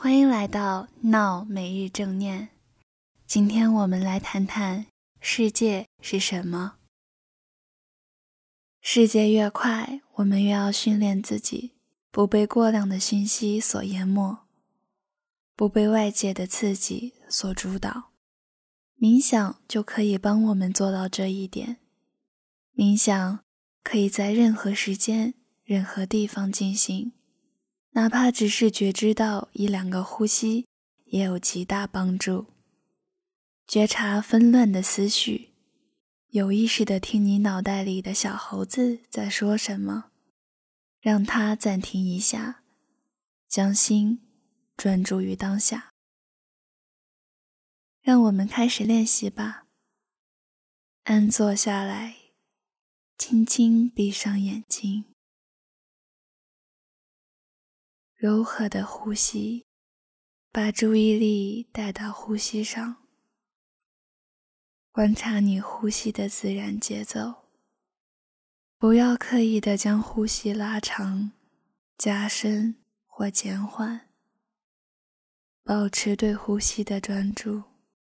欢迎来到闹每日正念。今天我们来谈谈世界是什么。世界越快，我们越要训练自己，不被过量的讯息所淹没，不被外界的刺激所主导。冥想就可以帮我们做到这一点。冥想可以在任何时间、任何地方进行，哪怕只是觉知到1-2个呼吸，也有极大帮助。觉察纷乱的思绪，有意识地听你脑袋里的小猴子在说什么，让它暂停一下，将心专注于当下。让我们开始练习吧。安坐下来，轻轻闭上眼睛，柔和的呼吸，把注意力带到呼吸上，观察你呼吸的自然节奏，不要刻意地将呼吸拉长、加深或减缓，保持对呼吸的专注。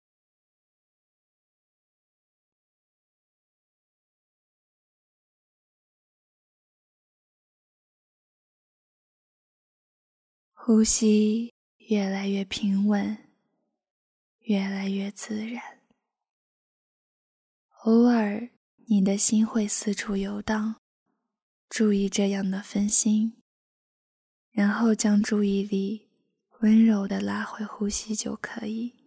呼吸越来越平稳，越来越自然。偶尔你的心会四处游荡，注意这样的分心，然后将注意力温柔地拉回呼吸就可以。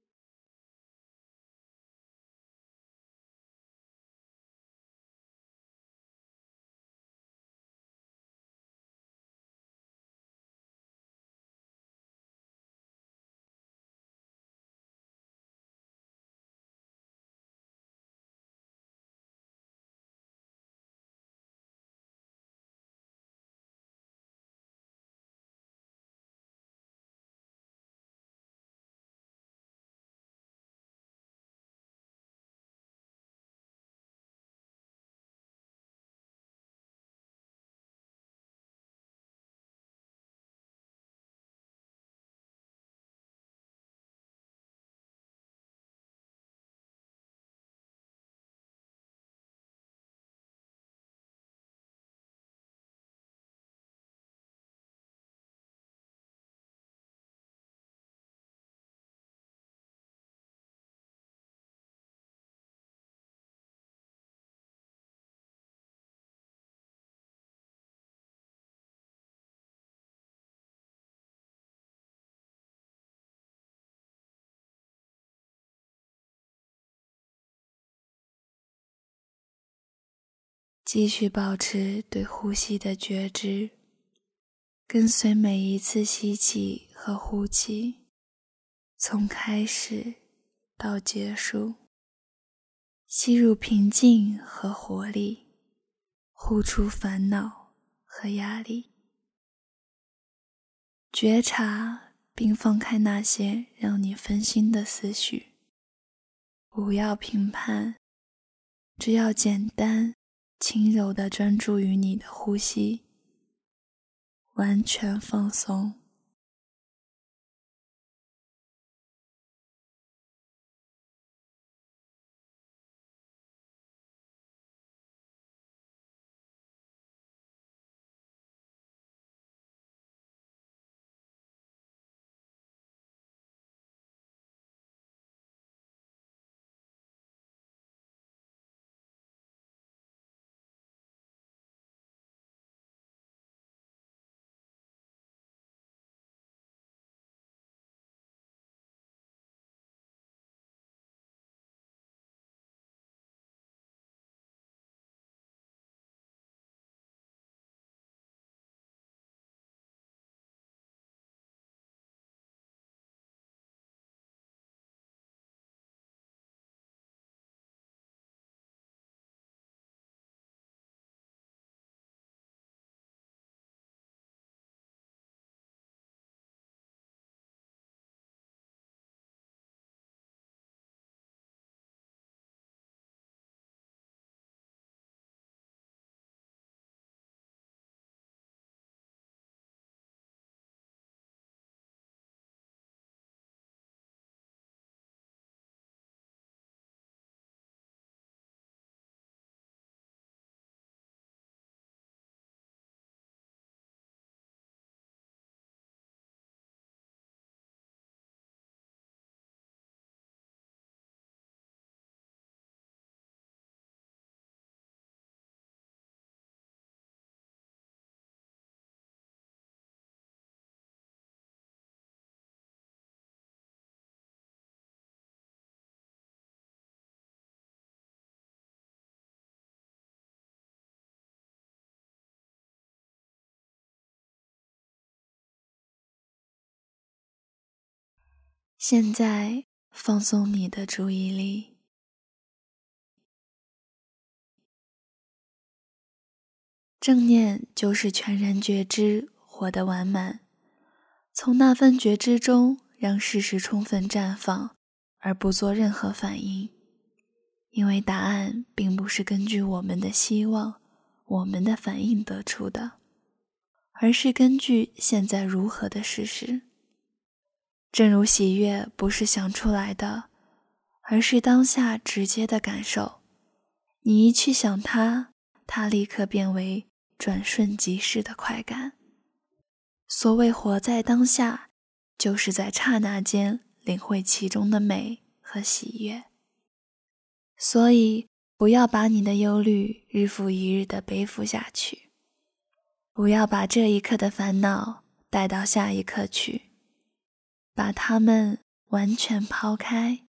继续保持对呼吸的觉知，跟随每一次吸气和呼气，从开始到结束，吸入平静和活力，呼出烦恼和压力。觉察并放开那些让你分心的思绪，不要评判，只要简单轻柔地专注于你的呼吸，完全放松。 现在放松你的注意力，正念就是全然觉知，活得完满。从那份觉知中，让事实充分绽放，而不做任何反应。因为答案并不是根据我们的希望、我们的反应得出的，而是根据现在如何的事实。正如喜悦不是想出来的，而是当下直接的感受。你一去想它，它立刻变为转瞬即逝的快感。所谓活在当下，就是在刹那间领会其中的美和喜悦。所以，不要把你的忧虑日复一日地背负下去，不要把这一刻的烦恼带到下一刻去，把它们完全抛开。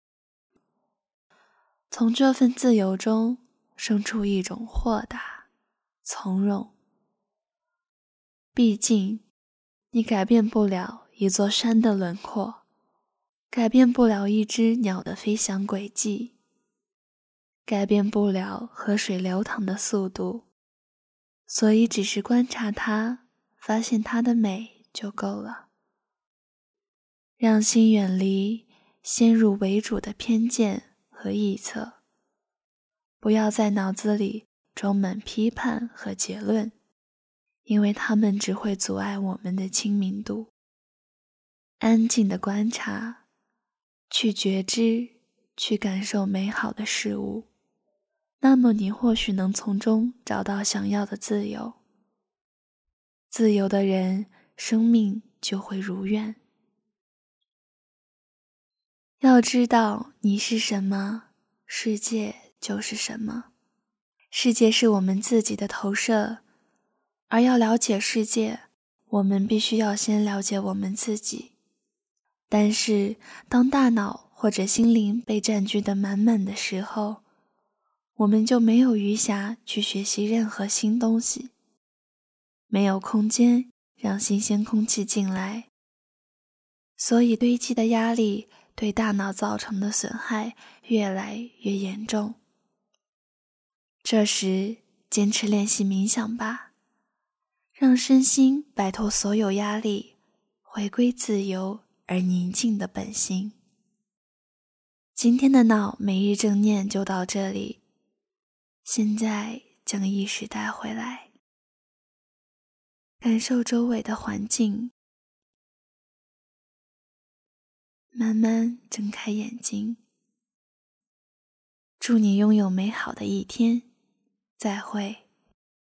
从这份自由中生出一种豁达、从容。毕竟，你改变不了一座山的轮廓，改变不了一只鸟的飞翔轨迹，改变不了河水流淌的速度，所以只是观察它，发现它的美就够了。让心远离先入为主的偏见和臆测，不要在脑子里装满批判和结论，因为它们只会阻碍我们的清明度。安静的观察，去觉知，去感受美好的事物，那么你或许能从中找到想要的自由。自由的人，生命就会如愿。要知道你是什么，世界就是什么。世界是我们自己的投射，而要了解世界，我们必须要先了解我们自己。但是，当大脑或者心灵被占据得满满的时候，我们就没有余暇去学习任何新东西，没有空间让新鲜空气进来，所以堆积的压力对大脑造成的损害越来越严重。这时，坚持练习冥想吧，让身心摆脱所有压力，回归自由而宁静的本心。今天的脑每日正念就到这里，现在将意识带回来，感受周围的环境，慢慢睁开眼睛。祝你拥有美好的一天，再会。